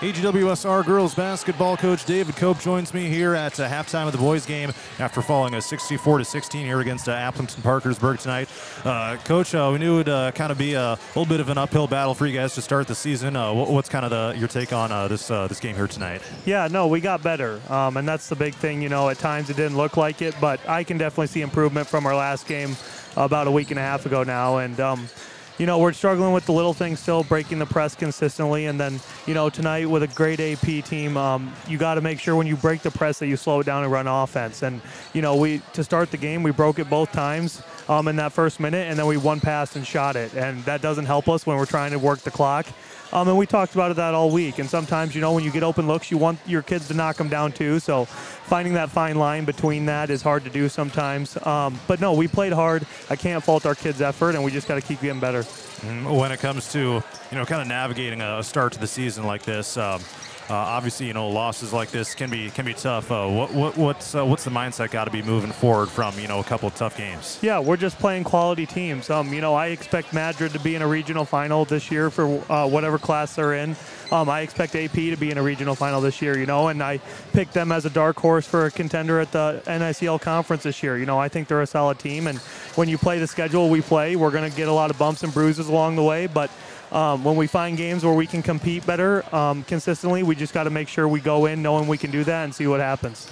AGWSR girls basketball coach David Cope joins me here at halftime of the boys game after falling a 64-16 here against Appleton Parkersburg tonight. Coach, we knew it would kind of be a little bit of an uphill battle for you guys to start the season. What's kind of your take on this game here tonight? Yeah, no, we got better, and that's the big thing. You know, at times it didn't look like it, but I can definitely see improvement from our last game about a week and a half ago now, and you know, we're struggling with the little things still, breaking the press consistently. And then, you know, tonight with a great AP team, you got to make sure when you break the press that you slow it down and run offense. And, you know, to start the game, we broke it both times in that first minute, and then we one passed and shot it. And that doesn't help us when we're trying to work the clock. And we talked about that all week. And sometimes, you know, when you get open looks, you want your kids to knock them down too. So finding that fine line between that is hard to do sometimes. But no, we played hard. I can't fault our kids' effort, and we just got to keep getting better. When it comes to, you know, kind of navigating a start to the season like this, obviously, you know, losses like this can be tough. What's the mindset got to be moving forward from, you know, a couple of tough games? Yeah, we're just playing quality teams. You know, I expect Madrid to be in a regional final this year for whatever class they're in. I expect AP to be in a regional final this year, you know, and I picked them as a dark horse for a contender at the NICL conference this year. You know, I think they're a solid team, and when you play the schedule we play, we're going to get a lot of bumps and bruises along the way, but when we find games where we can compete better consistently, we just got to make sure we go in knowing we can do that and see what happens.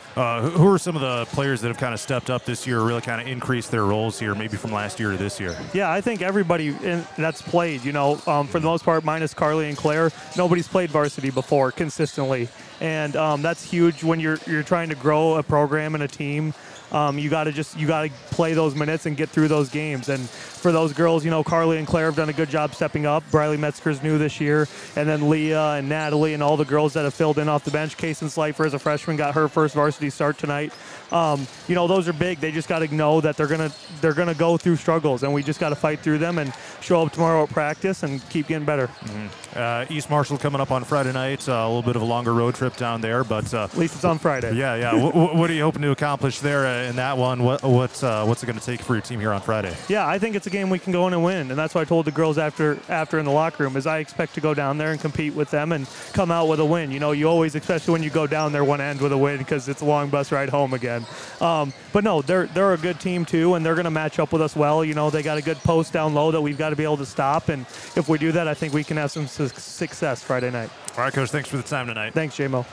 Who are some of the players that have kind of stepped up this year, really kind of increased their roles here, maybe from last year to this year? Yeah, I think everybody that's played, you know, for the most part, minus Carly and Claire, nobody's played varsity before consistently. And that's huge when you're trying to grow a program and a team. You got to play those minutes and get through those games. And for those girls, you know, Carly and Claire have done a good job stepping up. Briley Metzger's new this year, and then Leah and Natalie and all the girls that have filled in off the bench. Kaysen Slifer as a freshman got her first varsity start tonight. You know, those are big. They just got to know that they're gonna go through struggles, and we just got to fight through them and show up tomorrow at practice and keep getting better. East Marshall coming up on Friday night. A little bit of a longer road trip down there, but at least it's on Friday. Yeah. What are you hoping to accomplish there in that one? What's it going to take for your team here on Friday? Yeah, I think it's a game we can go in and win, and that's what I told the girls after in the locker room is I expect to go down there and compete with them and come out with a win. You know, you always, especially when you go down there, want to end with a win because it's a long bus ride home again. But no, they're a good team too, and they're going to match up with us well. You know, they got a good post down low that we've got to be able to stop, and if we do that, I think we can have some success Friday night. All right, Coach, thanks for the time tonight. Thanks, J-Mo.